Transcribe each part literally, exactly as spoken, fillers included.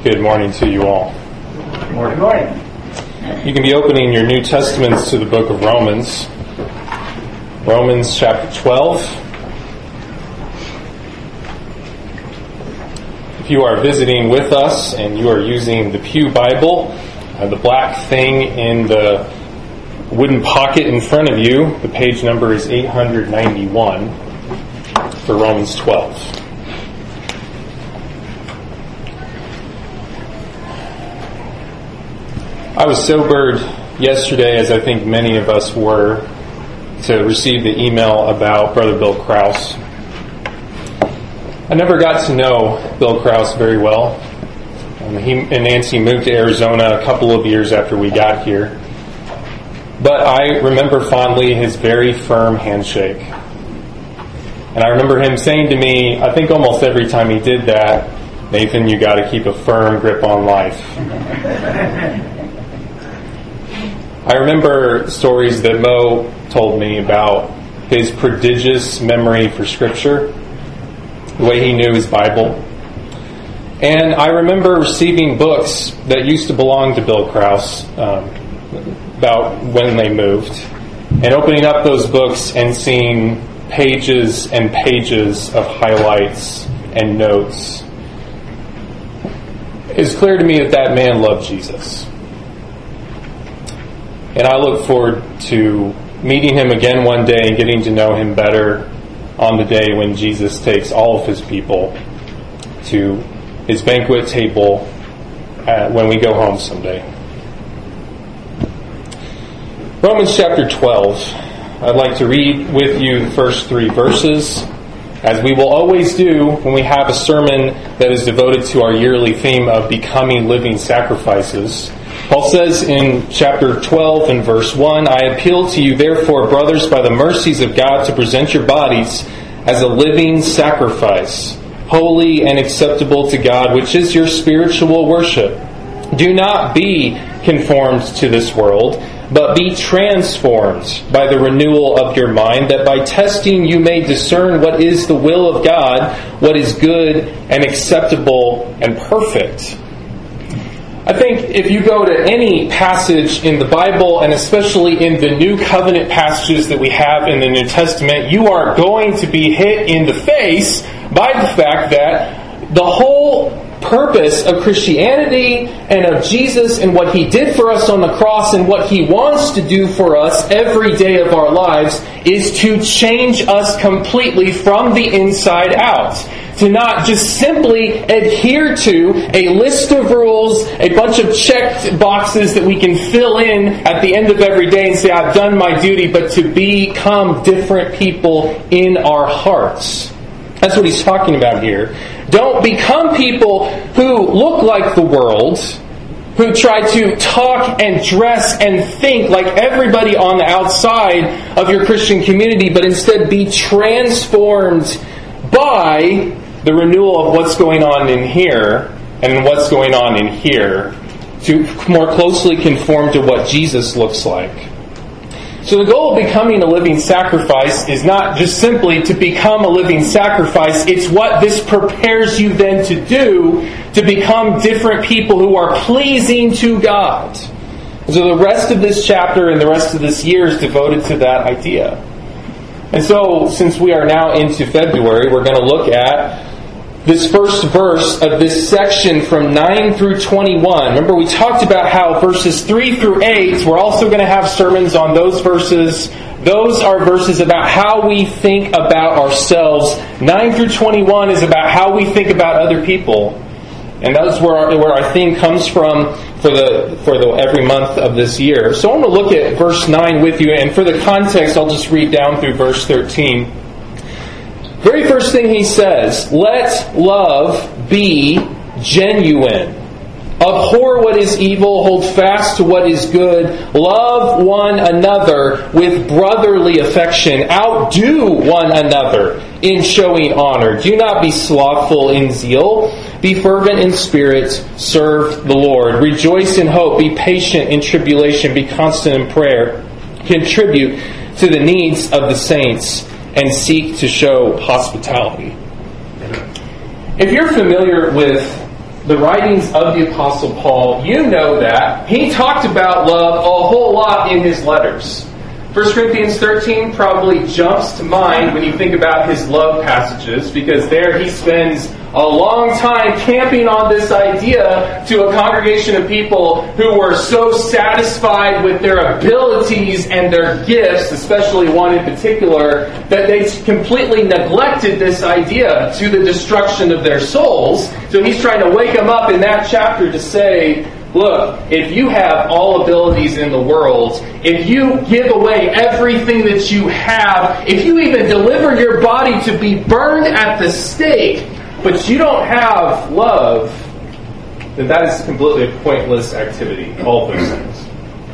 Good morning to you all. Good morning. Good morning. You can be opening your New Testaments to the book of Romans. Romans chapter twelve. If you are visiting with us and you are using the Pew Bible, uh, the black thing in the wooden pocket in front of you, the page number is eight ninety-one for Romans twelve. I was sobered yesterday, as I think many of us were, to receive the email about Brother Bill Krause. I never got to know Bill Krause very well. Um, he and Nancy moved to Arizona a couple of years after we got here. But I remember fondly his very firm handshake. And I remember him saying to me, I think almost every time he did that, Nathan, you got to keep a firm grip on life. I remember stories that Mo told me about his prodigious memory for Scripture, the way he knew his Bible. And I remember receiving books that used to belong to Bill Krause um, about when they moved, and opening up those books and seeing pages and pages of highlights and notes. It's clear to me that that man loved Jesus. And I look forward to meeting him again one day and getting to know him better on the day when Jesus takes all of his people to his banquet table uh, when we go home someday. Romans chapter twelve. I'd like to read with you the first three verses, as we will always do when we have a sermon that is devoted to our yearly theme of becoming living sacrifices. Paul says in chapter twelve and verse one, I appeal to you therefore, brothers, by the mercies of God, to present your bodies as a living sacrifice, holy and acceptable to God, which is your spiritual worship. Do not be conformed to this world, but be transformed by the renewal of your mind, that by testing you may discern what is the will of God, what is good and acceptable and perfect. I think if you go to any passage in the Bible, and especially in the New Covenant passages that we have in the New Testament, you are going to be hit in the face by the fact that the whole purpose of Christianity and of Jesus and what He did for us on the cross and what He wants to do for us every day of our lives is to change us completely from the inside out. To not just simply adhere to a list of rules, a bunch of checked boxes that we can fill in at the end of every day and say, I've done my duty, but to become different people in our hearts. That's what he's talking about here. Don't become people who look like the world, who try to talk and dress and think like everybody on the outside of your Christian community, but instead be transformed by the renewal of what's going on in here and what's going on in here to more closely conform to what Jesus looks like. So the goal of becoming a living sacrifice is not just simply to become a living sacrifice. It's what this prepares you then to do to become different people who are pleasing to God. So the rest of this chapter and the rest of this year is devoted to that idea. And so since we are now into February, we're going to look at this first verse of this section from nine through twenty-one. Remember, we talked about how verses three through eight, we're also going to have sermons on those verses. Those are verses about how we think about ourselves. nine through twenty-one is about how we think about other people. And that's where our, where our theme comes from for the for the every month of this year. So I want to look at verse nine with you, and for the context, I'll just read down through verse thirteen. Very first thing he says, let love be genuine. Abhor what is evil, hold fast to what is good. Love one another with brotherly affection. Outdo one another in showing honor. Do not be slothful in zeal. Be fervent in spirit. Serve the Lord. Rejoice in hope. Be patient in tribulation. Be constant in prayer. Contribute to the needs of the saints and seek to show hospitality. If you're familiar with the writings of the Apostle Paul, you know that he talked about love a whole lot in his letters. First Corinthians thirteen probably jumps to mind when you think about his love passages, because there he spends a long time camping on this idea to a congregation of people who were so satisfied with their abilities and their gifts, especially one in particular, that they completely neglected this idea to the destruction of their souls. So he's trying to wake them up in that chapter to say, look, if you have all abilities in the world, if you give away everything that you have, if you even deliver your body to be burned at the stake, but you don't have love, then that is completely a pointless activity. All those things.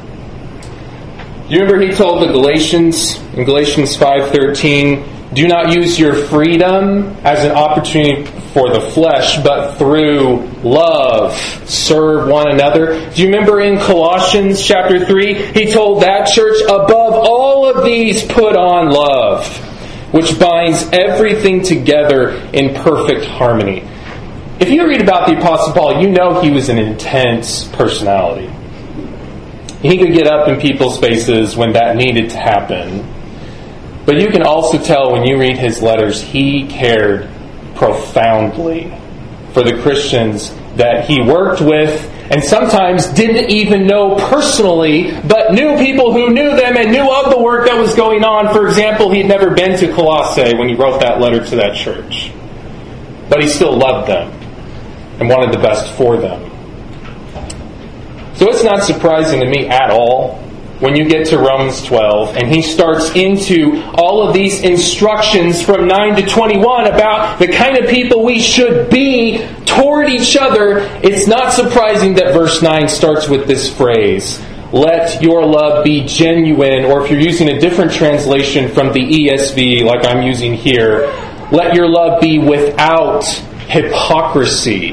Do you remember he told the Galatians in Galatians five thirteen, do not use your freedom as an opportunity for the flesh, but through love serve one another. Do you remember in Colossians chapter three, he told that church, above all of these put on love, which binds everything together in perfect harmony. If you read about the Apostle Paul, you know he was an intense personality. He could get up in people's faces when that needed to happen. But you can also tell when you read his letters, he cared profoundly for the Christians that he worked with, and sometimes didn't even know personally, but knew people who knew them and knew of the work that was going on. For example, he'd never been to Colossae when he wrote that letter to that church. But he still loved them and wanted the best for them. So it's not surprising to me at all when you get to Romans twelve and he starts into all of these instructions from nine to twenty-one about the kind of people we should be toward each other. It's not surprising that verse nine starts with this phrase, let your love be genuine, or if you're using a different translation from the E S V like I'm using here, let your love be without hypocrisy.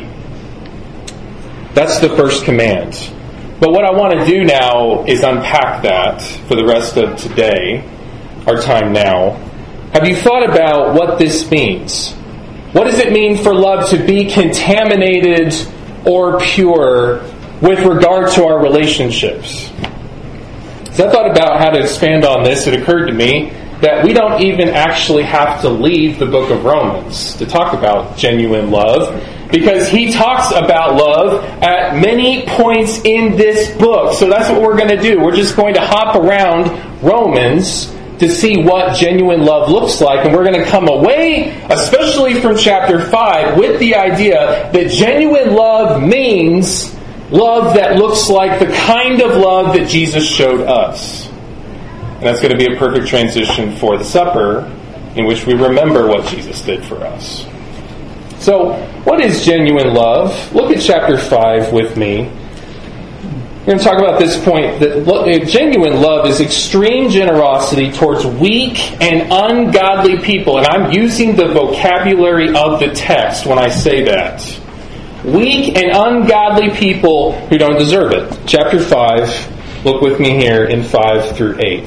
That's the first command. But what I want to do now is unpack that for the rest of today, our time now. Have you thought about what this means? What does it mean for love to be contaminated or pure with regard to our relationships? As I thought about how to expand on this, it occurred to me that we don't even actually have to leave the book of Romans to talk about genuine love, because he talks about love at many points in this book. So that's what we're going to do. We're just going to hop around Romans to see what genuine love looks like. And we're going to come away, especially from chapter five, with the idea that genuine love means love that looks like the kind of love that Jesus showed us. And that's going to be a perfect transition for the supper, in which we remember what Jesus did for us. So, what is genuine love? Look at chapter five with me. We're going to talk about this point that genuine love is extreme generosity towards weak and ungodly people. And I'm using the vocabulary of the text when I say that. Weak and ungodly people who don't deserve it. Chapter five, look with me here in five through eight.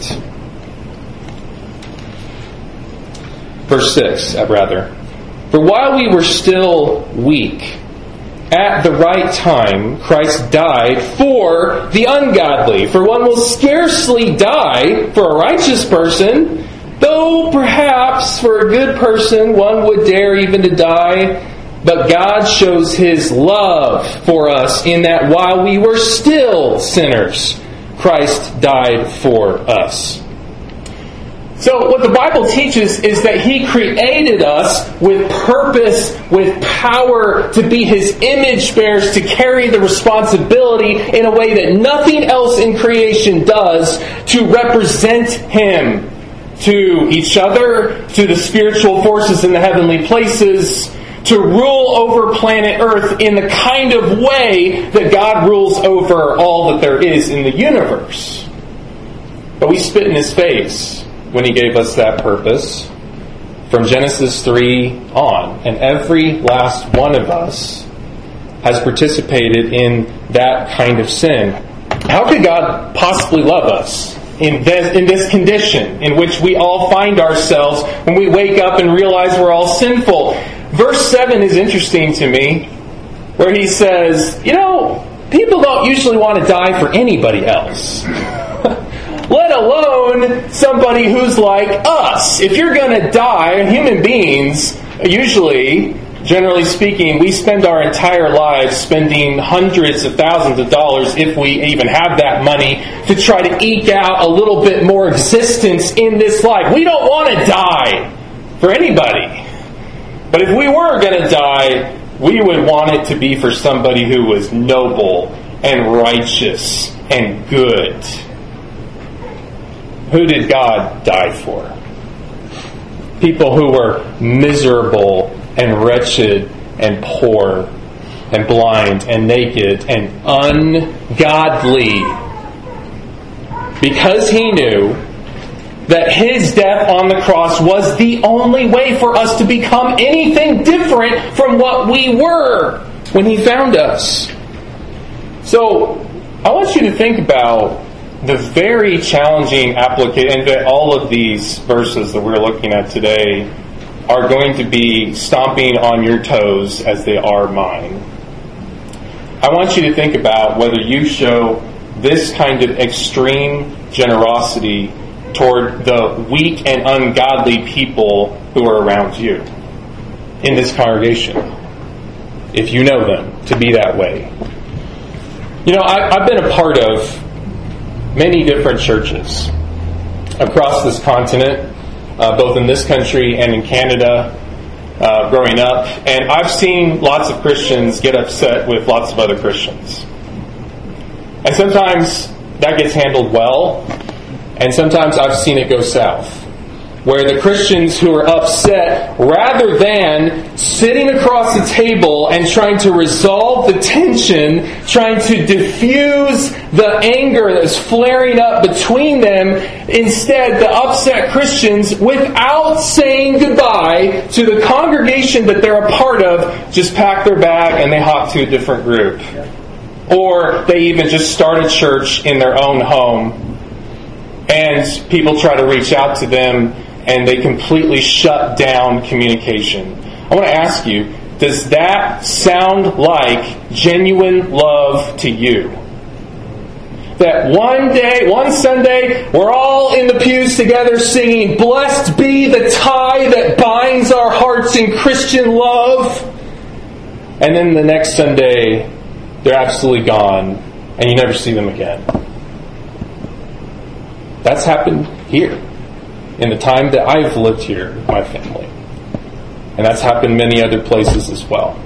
Verse six, rather. For while we were still weak, at the right time, Christ died for the ungodly. For one will scarcely die for a righteous person, though perhaps for a good person one would dare even to die. But God shows His love for us in that while we were still sinners, Christ died for us. So what the Bible teaches is that He created us with purpose, with power to be His image bearers, to carry the responsibility in a way that nothing else in creation does, to represent Him to each other, to the spiritual forces in the heavenly places, to rule over planet Earth in the kind of way that God rules over all that there is in the universe. But we spit in His face when He gave us that purpose from Genesis three on. And every last one of us has participated in that kind of sin. How could God possibly love us in this, in this condition in which we all find ourselves when we wake up and realize we're all sinful? Verse seven is interesting to me. where he says, you know, people don't usually want to die for anybody else, let alone somebody who's like us. If you're going to die, human beings, usually, generally speaking, we spend our entire lives spending hundreds of thousands of dollars, if we even have that money, to try to eke out a little bit more existence in this life. We don't want to die for anybody. But if we were going to die, we would want it to be for somebody who was noble and righteous and good. Who did God die for? People who were miserable and wretched and poor and blind and naked and ungodly. Because he knew that his death on the cross was the only way for us to become anything different from what we were when he found us. So, I want you to think about the very challenging application, and that all of these verses that we're looking at today are going to be stomping on your toes as they are mine. I want you to think about whether you show this kind of extreme generosity toward the weak and ungodly people who are around you in this congregation, if you know them to be that way. You know, I, I've been a part of many different churches across this continent, uh, both in this country and in Canada, uh, growing up. And I've seen lots of Christians get upset with lots of other Christians. And sometimes that gets handled well, and sometimes I've seen it go south, where the Christians who are upset, rather than sitting across the table and trying to resolve the tension, trying to diffuse the anger that's flaring up between them, instead the upset Christians, without saying goodbye to the congregation that they're a part of, just pack their bag and they hop to a different group. Or they even just start a church in their own home, and people try to reach out to them, and they completely shut down communication. I want to ask you, does that sound like genuine love to you? That one day, one Sunday, we're all in the pews together singing, "Blessed be the tie that binds our hearts in Christian love," and then the next Sunday, they're absolutely gone, and you never see them again. That's happened here in the time that I've lived here with my family. And that's happened many other places as well.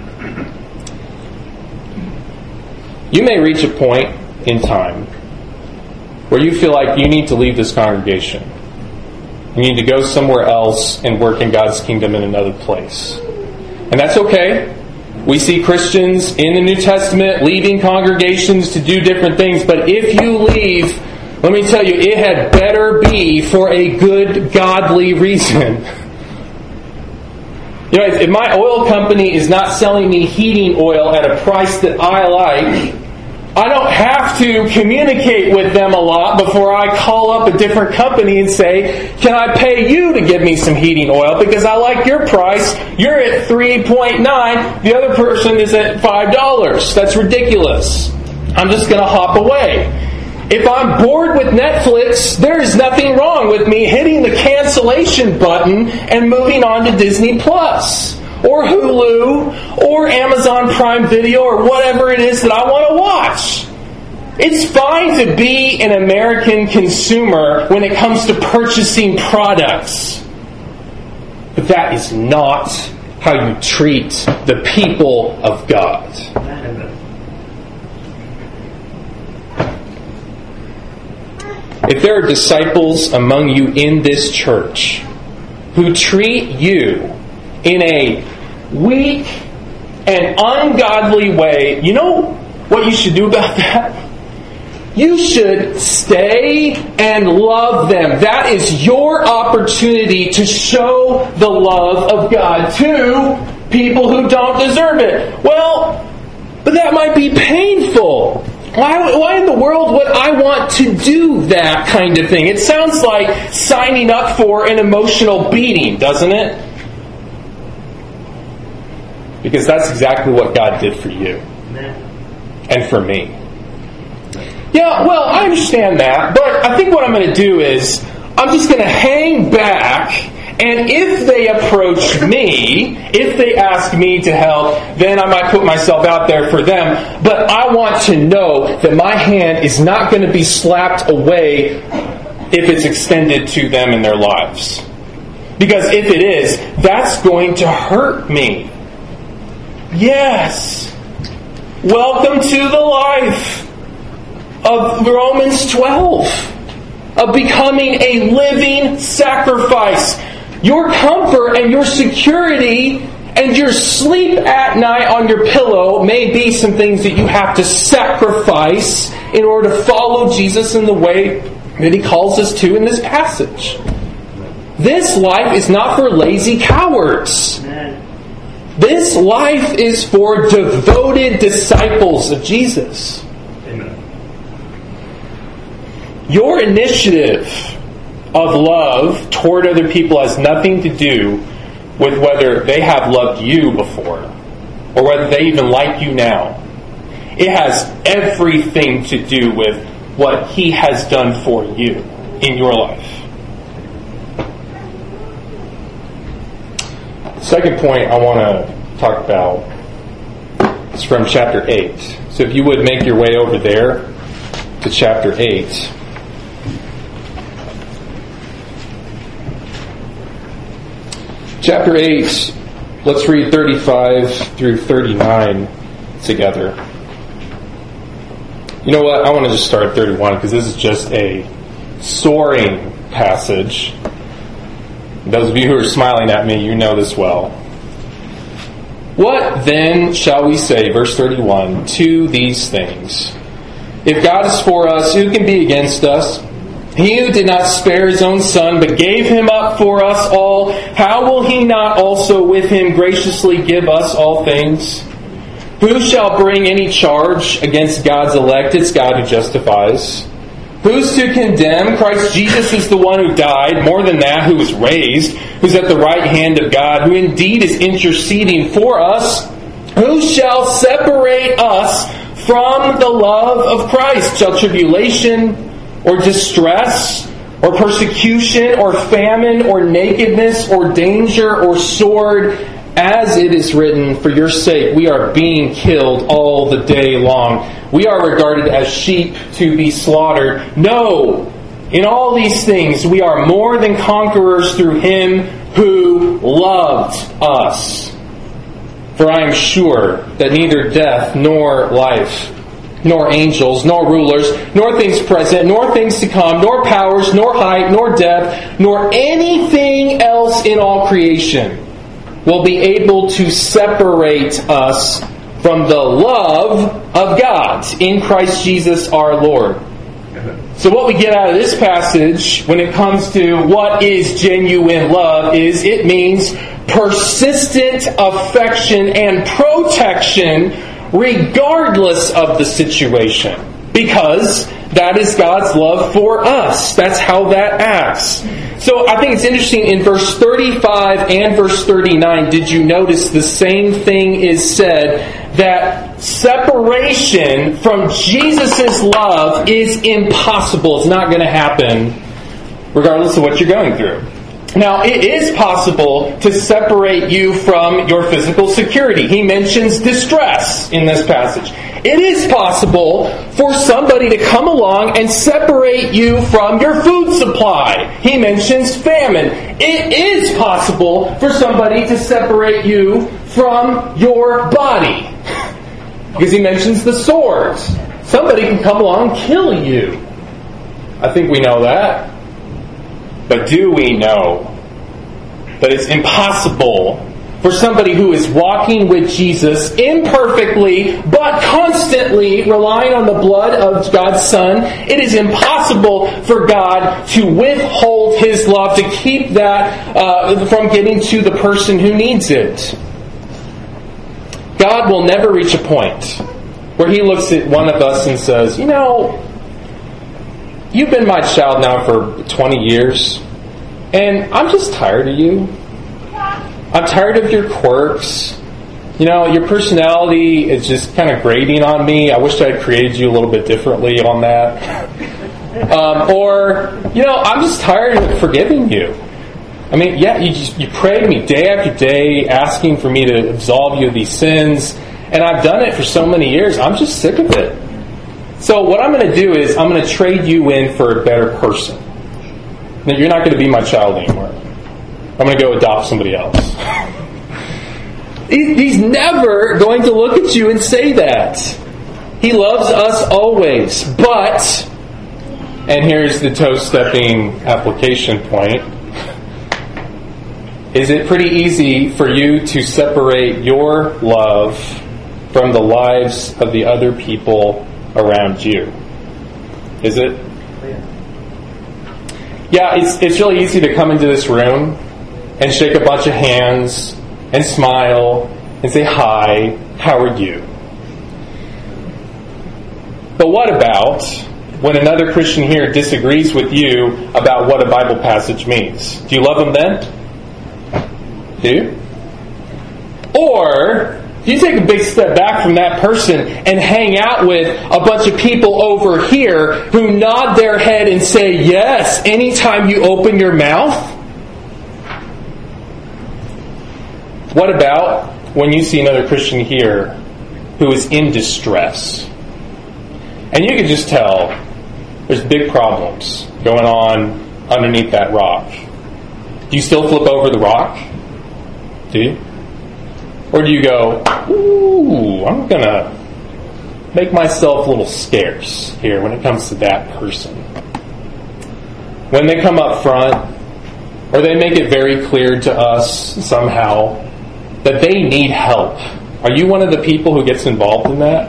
You may reach a point in time where you feel like you need to leave this congregation. You need to go somewhere else and work in God's kingdom in another place. And that's okay. We see Christians in the New Testament leaving congregations to do different things. But if you leave, let me tell you, it had better be for a good, godly reason. You know, if my oil company is not selling me heating oil at a price that I like, I don't have to communicate with them a lot before I call up a different company and say, "Can I pay you to give me some heating oil? Because I like your price. You're at three point nine. The other person is at five dollars. That's ridiculous. I'm just going to hop away." If I'm bored with Netflix, there is nothing wrong with me hitting the cancellation button and moving on to Disney Plus, or Hulu, or Amazon Prime Video, or whatever it is that I want to watch. It's fine to be an American consumer when it comes to purchasing products. But that is not how you treat the people of God. If there are disciples among you in this church who treat you in a weak and ungodly way, you know what you should do about that? You should stay and love them. That is your opportunity to show the love of God to people who don't deserve it. Well, but that might be painful. Why, why in the world would I want to do that kind of thing? It sounds like signing up for an emotional beating, doesn't it? Because that's exactly what God did for you. And for me. Yeah, well, I understand that, but I think what I'm going to do is I'm just going to hang back, and if they approach me, if they ask me to help, then I might put myself out there for them. But I want to know that my hand is not going to be slapped away if it's extended to them in their lives. Because if it is, that's going to hurt me. Yes. Welcome to the life of Romans twelve. Of becoming a living sacrifice. Your comfort and your security and your sleep at night on your pillow may be some things that you have to sacrifice in order to follow Jesus in the way that He calls us to in this passage. This life is not for lazy cowards. This life is for devoted disciples of Jesus. Amen. Your initiative of love toward other people has nothing to do with whether they have loved you before or whether they even like you now. It has everything to do with what He has done for you in your life. The second point I want to talk about is from chapter eight. So if you would make your way over there to chapter eight. Chapter eight, let's read thirty-five through thirty-nine together. You know what? I want to just start at thirty-one because this is just a soaring passage. Those of you who are smiling at me, you know this well. What then shall we say, verse thirty-one, to these things? If God is for us, who can be against us? He who did not spare His own Son, but gave Him up for us all, how will He not also with Him graciously give us all things? Who shall bring any charge against God's elect? It's God who justifies. Who's to condemn? Christ Jesus is the one who died, more than that, who was raised, who's at the right hand of God, who indeed is interceding for us. Who shall separate us from the love of Christ? Shall tribulation, or distress, or persecution, or famine, or nakedness, or danger, or sword? As it is written, for your sake we are being killed all the day long. We are regarded as sheep to be slaughtered. No! In all these things we are more than conquerors through Him who loved us. For I am sure that neither death nor life, nor angels, nor rulers, nor things present, nor things to come, nor powers, nor height, nor depth, nor anything else in all creation will be able to separate us from the love of God in Christ Jesus our Lord. So what we get out of this passage when it comes to what is genuine love is it means persistent affection and protection regardless of the situation. Because that is God's love for us. That's how that acts. So I think it's interesting in verse thirty-five and verse thirty-nine, did you notice the same thing is said, that separation from Jesus' love is impossible. It's not going to happen regardless of what you're going through. Now, it is possible to separate you from your physical security. He mentions distress in this passage. It is possible for somebody to come along and separate you from your food supply. He mentions famine. It is possible for somebody to separate you from your body. Because he mentions the swords. Somebody can come along and kill you. I think we know that. But do we know that it's impossible for somebody who is walking with Jesus imperfectly, but constantly relying on the blood of God's Son? It is impossible for God to withhold His love, to keep that uh, from getting to the person who needs it. God will never reach a point where He looks at one of us and says, you know, you've been my child now for twenty years, and I'm just tired of you. I'm tired of your quirks. you know, your personality is just kind of grating on me. I wish I had created you a little bit differently on that. Um, or, you know, I'm just tired of forgiving you. I mean, yeah, you just you pray to me day after day, asking for me to absolve you of these sins, and I've done it for so many years. I'm just sick of it. So what I'm going to do is I'm going to trade you in for a better person. Now, you're not going to be my child anymore. I'm going to go adopt somebody else. He's never going to look at you and say that. He loves us always. But, and here's the toe-stepping application point, is it pretty easy for you to separate your love from the lives of the other people around you? Is it? Yeah, it's it's really easy to come into this room and shake a bunch of hands and smile and say, "Hi, how are you?" But what about when another Christian here disagrees with you about what a Bible passage means? Do you love them then? Do you? Or do you take a big step back from that person and hang out with a bunch of people over here who nod their head and say yes anytime you open your mouth? What about when you see another Christian here who is in distress? And you can just tell there's big problems going on underneath that rock. Do you still flip over the rock? Do you? Or do you go, ooh, I'm going to make myself a little scarce here when it comes to that person? When they come up front, or they make it very clear to us somehow that they need help, are you one of the people who gets involved in that?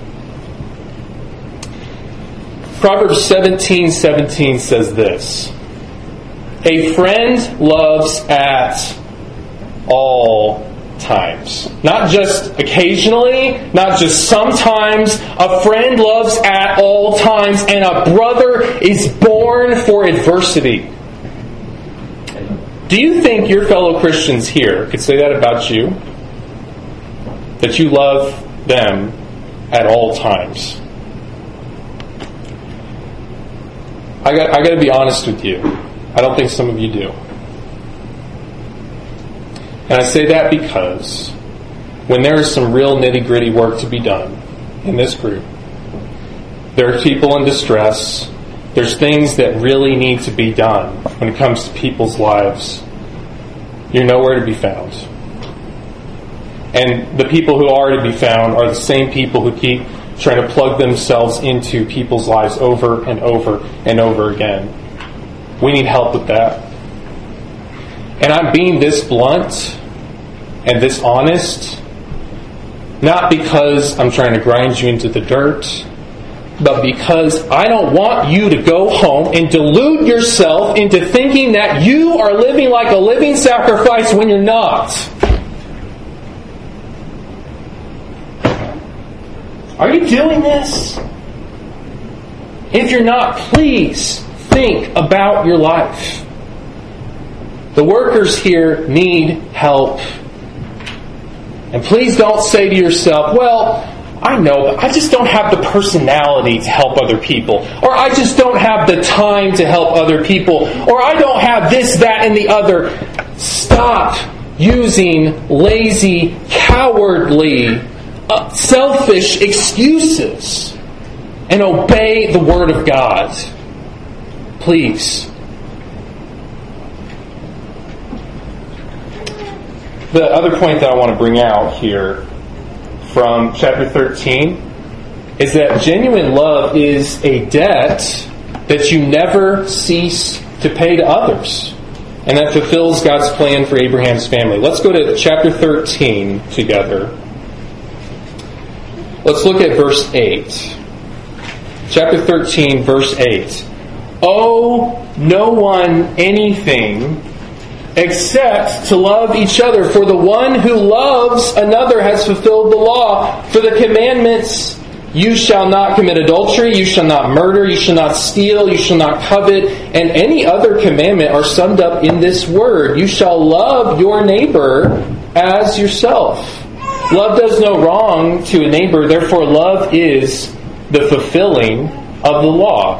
Proverbs seventeen seventeen says this: a friend loves at all times. Not just occasionally, not just sometimes. A friend loves at all times, and a brother is born for adversity. Do you think your fellow Christians here could say that about you? That you love them at all times? I got, I got to be honest with you. I don't think some of you do. And I say that because when there is some real nitty-gritty work to be done in this group, there are people in distress, there's things that really need to be done when it comes to people's lives, you're nowhere to be found. And the people who are to be found are the same people who keep trying to plug themselves into people's lives over and over and over again. We need help with that. And I'm being this blunt and this honest, not because I'm trying to grind you into the dirt, but because I don't want you to go home and delude yourself into thinking that you are living like a living sacrifice when you're not. Are you doing this? If you're not, please think about your life. The workers here need help. And please don't say to yourself, well, I know, but I just don't have the personality to help other people. Or I just don't have the time to help other people. Or I don't have this, that, and the other. Stop using lazy, cowardly, uh, selfish excuses and obey the Word of God. Please. The other point that I want to bring out here from chapter thirteen is that genuine love is a debt that you never cease to pay to others, and that fulfills God's plan for Abraham's family. Let's go to chapter thirteen together. Let's look at verse eight. Chapter thirteen, verse eight. Owe no one anything except to love each other. For the one who loves another has fulfilled the law. For the commandments, you shall not commit adultery, you shall not murder, you shall not steal, you shall not covet, and any other commandment are summed up in this word: you shall love your neighbor as yourself. Love does no wrong to a neighbor, therefore love is the fulfilling of the law.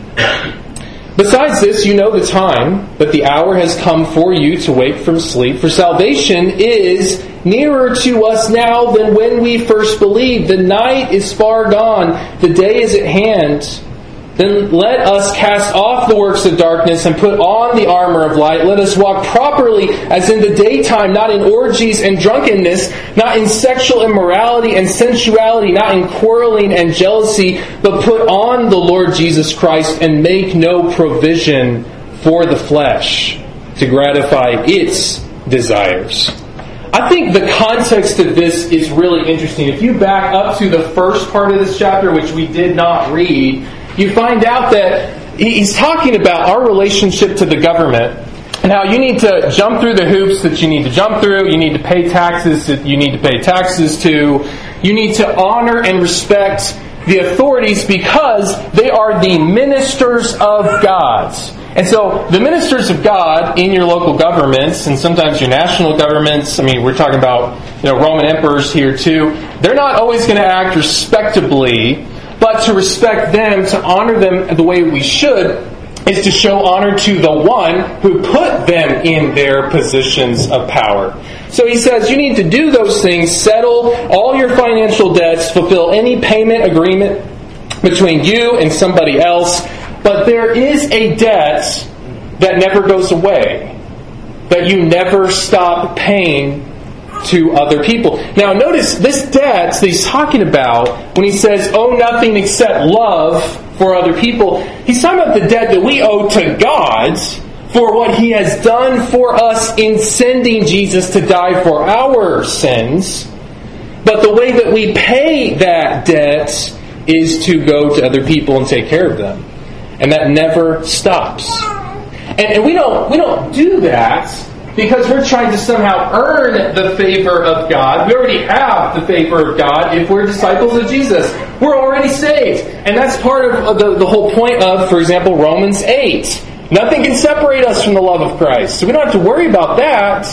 Besides this, you know the time, but the hour has come for you to wake from sleep, for salvation is nearer to us now than when we first believed. The night is far gone, the day is at hand. Then let us cast off the works of darkness and put on the armor of light. Let us walk properly as in the daytime, not in orgies and drunkenness, not in sexual immorality and sensuality, not in quarreling and jealousy, but put on the Lord Jesus Christ and make no provision for the flesh to gratify its desires. I think the context of this is really interesting. If you back up to the first part of this chapter, which we did not read, you find out that he's talking about our relationship to the government and how you need to jump through the hoops that you need to jump through. You need to pay taxes that you need to pay taxes to. You need to honor and respect the authorities because they are the ministers of God. And so the ministers of God in your local governments and sometimes your national governments, I mean, we're talking about, you know, Roman emperors here too, they're not always going to act respectably. But to respect them, to honor them the way we should, is to show honor to the one who put them in their positions of power. So he says, you need to do those things, settle all your financial debts, fulfill any payment agreement between you and somebody else. But there is a debt that never goes away, that you never stop paying to other people. Now notice this debt that he's talking about when he says owe nothing except love for other people. He's talking about the debt that we owe to God for what He has done for us in sending Jesus to die for our sins. But the way that we pay that debt is to go to other people and take care of them. And that never stops. And, and we don't we don't do that because we're trying to somehow earn the favor of God. We already have the favor of God if we're disciples of Jesus. We're already saved. And that's part of the, the whole point of, for example, Romans eight. Nothing can separate us from the love of Christ. So we don't have to worry about that.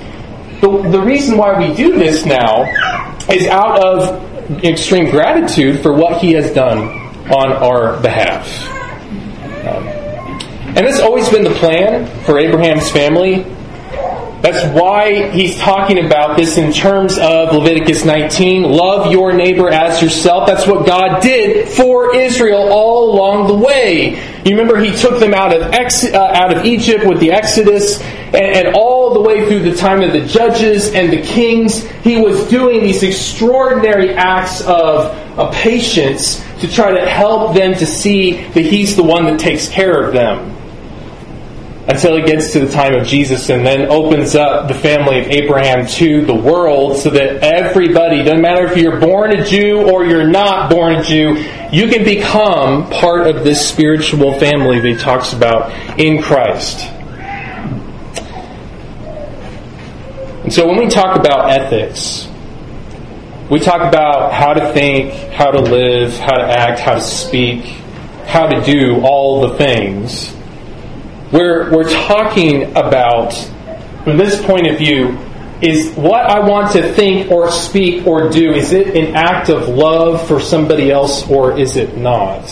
The, the reason why we do this now is out of extreme gratitude for what He has done on our behalf. Um, and it's always been the plan for Abraham's family. That's why he's talking about this in terms of Leviticus nineteen. Love your neighbor as yourself. That's what God did for Israel all along the way. You remember He took them out of ex- uh, out of Egypt with the Exodus, and, and all the way through the time of the judges and the kings, He was doing these extraordinary acts of, of patience to try to help them to see that He's the one that takes care of them. Until He gets to the time of Jesus and then opens up the family of Abraham to the world so that everybody, doesn't matter if you're born a Jew or you're not born a Jew, you can become part of this spiritual family that He talks about in Christ. And so when we talk about ethics, we talk about how to think, how to live, how to act, how to speak, how to do all the things. We're, we're talking about, from this point of view, is what I want to think or speak or do, is it an act of love for somebody else or is it not?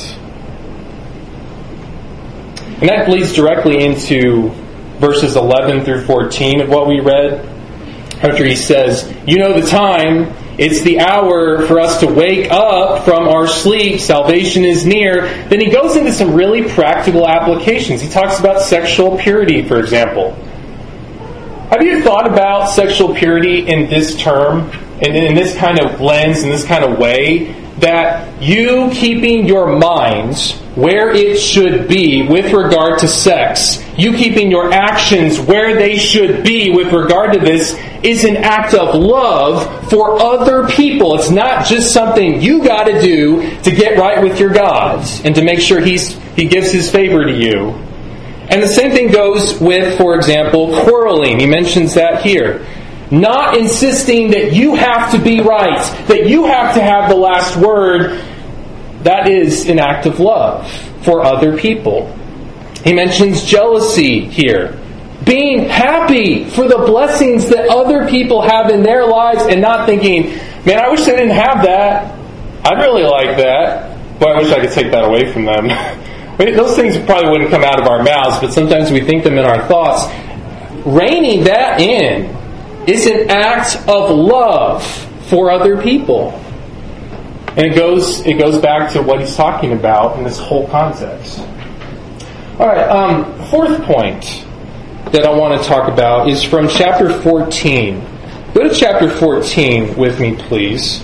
And that leads directly into verses eleven through fourteen of what we read. After he says, you know the time, it's the hour for us to wake up from our sleep. Salvation is near. Then he goes into some really practical applications. He talks about sexual purity, for example. Have you thought about sexual purity in this term, and in this kind of lens, in this kind of way? That you keeping your minds where it should be with regard to sex, you keeping your actions where they should be with regard to this, is an act of love for other people. It's not just something you got to do to get right with your God and to make sure He's He gives His favor to you. And the same thing goes with, for example, quarreling. He mentions that here. Not insisting that you have to be right, that you have to have the last word. That is an act of love for other people. He mentions jealousy here. being happy for the blessings that other people have in their lives and not thinking, man, I wish they didn't have that. I'd really like that. Boy, I wish I could take that away from them. Those things probably wouldn't come out of our mouths, but sometimes we think them in our thoughts. Reining that in is an act of love for other people. And it goes it goes back to what he's talking about in this whole context. All right, um, fourth point that I want to talk about is from chapter fourteen. Go to chapter fourteen with me, please.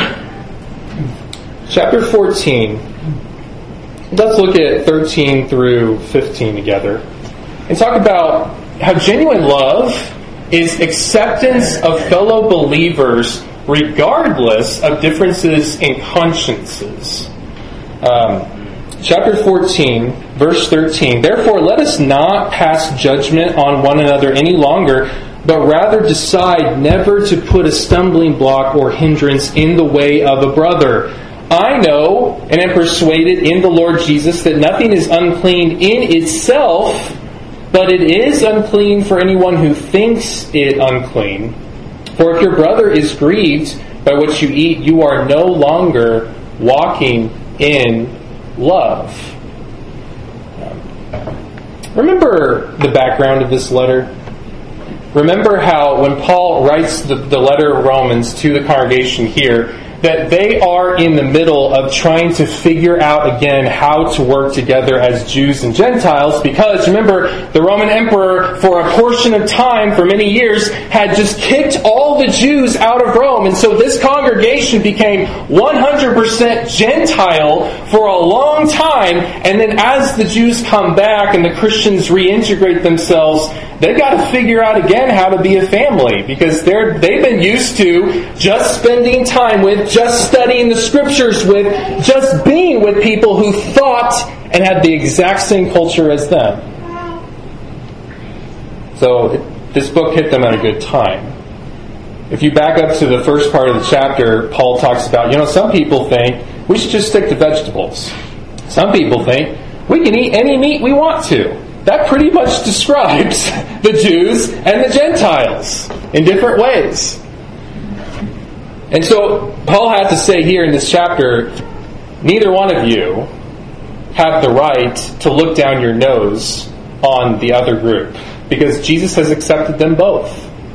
Chapter fourteen. Let's look at thirteen through fifteen together and talk about how genuine love is acceptance of fellow believers regardless of differences in consciences. Um, chapter fourteen, verse thirteen. Therefore, let us not pass judgment on one another any longer, but rather decide never to put a stumbling block or hindrance in the way of a brother. I know and am persuaded in the Lord Jesus that nothing is unclean in itself, but it is unclean for anyone who thinks it unclean. For if your brother is grieved by what you eat, you are no longer walking in love. Remember the background of this letter? Remember how when Paul writes the, the letter of Romans to the congregation here, that they are in the middle of trying to figure out again how to work together as Jews and Gentiles, because remember, the Roman emperor for a portion of time, for many years, had just kicked all the Jews out of Rome, and so this congregation became one hundred percent Gentile for a long time, and then as the Jews come back and the Christians reintegrate themselves, they've got to figure out again how to be a family, because they're, they've been used to just spending time with, just studying the Scriptures with, just being with people who thought and had the exact same culture as them. So it, this book hit them at a good time. If you back up to the first part of the chapter, Paul talks about, you know, some people think we should just stick to vegetables. Some people think we can eat any meat we want to. That pretty much describes the Jews and the Gentiles in different ways. And so Paul had to say here in this chapter, neither one of you have the right to look down your nose on the other group, because Jesus has accepted them both.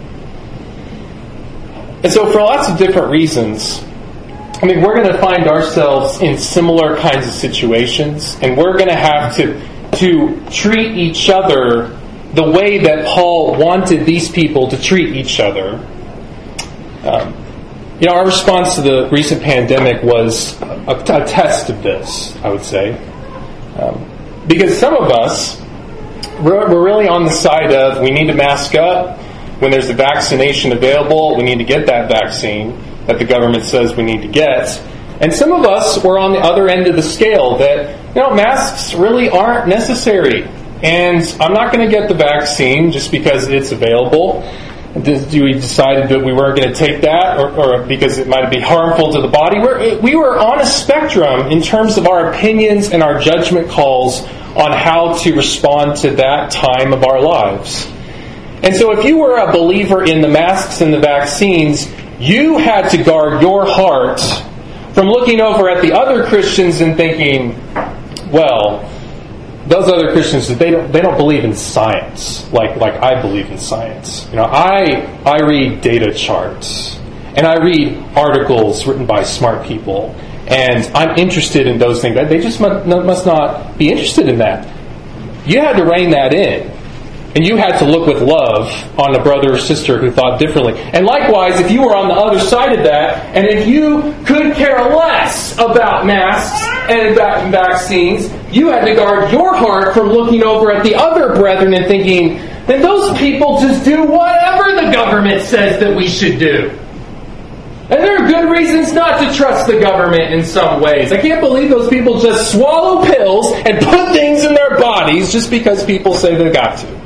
And so for lots of different reasons, I mean, we're going to find ourselves in similar kinds of situations, and we're going to have to to treat each other the way that Paul wanted these people to treat each other. Um, you know, our response to the recent pandemic was a, a test of this, I would say. Um, because some of us, we're, we're really on the side of we need to mask up. When there's a vaccination available, we need to get that vaccine that the government says we need to get. And some of us were on the other end of the scale that, you know, masks really aren't necessary. And I'm not going to get the vaccine just because it's available. We decided that we weren't going to take that or, or because it might be harmful to the body. We're, we were on a spectrum in terms of our opinions and our judgment calls on how to respond to that time of our lives. And so if you were a believer in the masks and the vaccines, you had to guard your heart from looking over at the other Christians and thinking, well, those other Christians, they don't they don't believe in science like like I believe in science. You know, I I read data charts and I read articles written by smart people, and I'm interested in those things. They just must, must not be interested in that. You had to rein that in. And you had to look with love on a brother or sister who thought differently. And likewise, if you were on the other side of that, and if you could care less about masks and about vaccines, you had to guard your heart from looking over at the other brethren and thinking, then those people just do whatever the government says that we should do. And there are good reasons not to trust the government in some ways. I can't believe those people just swallow pills and put things in their bodies just because people say they've got to.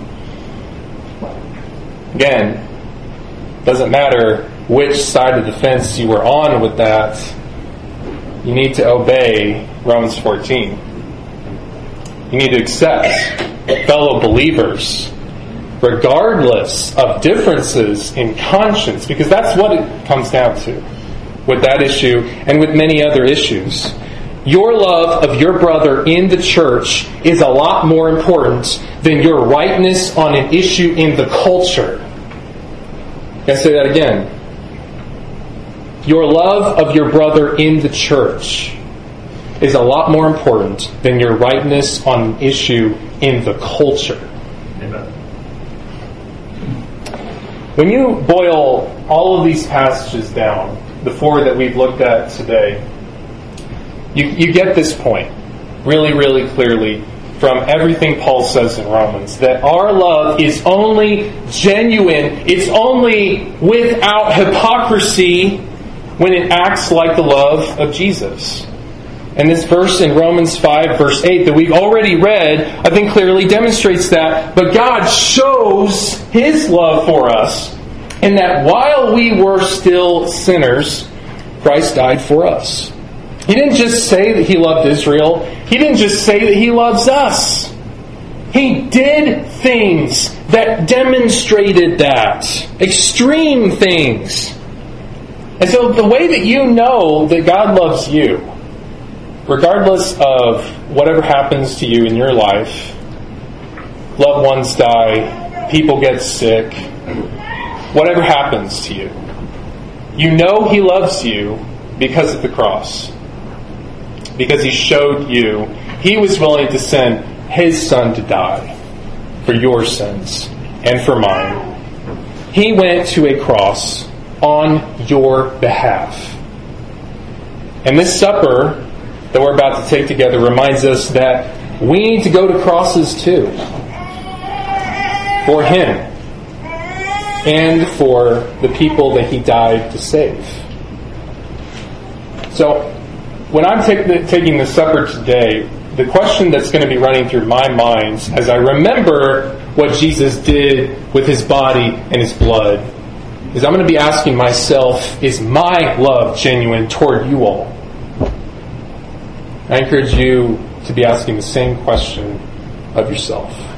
Again, doesn't matter which side of the fence you were on with that. You need to obey Romans fourteen. You need to accept fellow believers regardless of differences in conscience, because that's what it comes down to with that issue and with many other issues. Your love of your brother in the church is a lot more important than your rightness on an issue in the culture. Can I say that again? Your love of your brother in the church is a lot more important than your rightness on an issue in the culture. Amen. When you boil all of these passages down, the four that we've looked at today, you, you get this point really, really clearly from everything Paul says in Romans, that our love is only genuine, it's only without hypocrisy when it acts like the love of Jesus. And this verse in Romans five, verse eight, that we've already read, I think clearly demonstrates that. But God shows His love for us in that while we were still sinners, Christ died for us. He didn't just say that He loved Israel. He didn't just say that He loves us. He did things that demonstrated that. Extreme things. And so the way that you know that God loves you, regardless of whatever happens to you in your life, loved ones die, people get sick, whatever happens to you, you know He loves you because of the cross. Because He showed you He was willing to send His Son to die for your sins and for mine. He went to a cross on your behalf. And this supper that we're about to take together reminds us that we need to go to crosses too. For Him. And for the people that He died to save. So, when I'm take the, taking the supper today, the question that's going to be running through my mind as I remember what Jesus did with His body and His blood is I'm going to be asking myself, is my love genuine toward you all? I encourage you to be asking the same question of yourself.